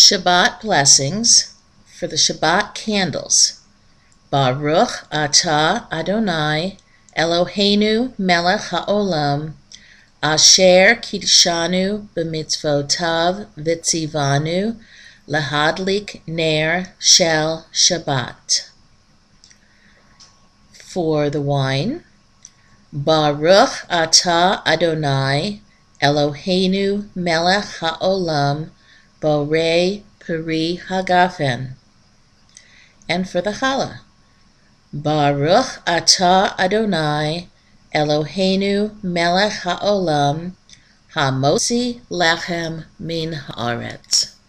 Shabbat blessings for the Shabbat candles. Baruch atah Adonai Eloheinu melech haolam asher kiddushanu b'mitzvotav v'tzivanu lahadlik ner shel Shabbat. For the wine, Baruch atah Adonai Eloheinu melech haolam borei peri hagafen. And for the challah, Baruch atah Adonai Eloheinu melech haolam hamotzi lechem min haaretz.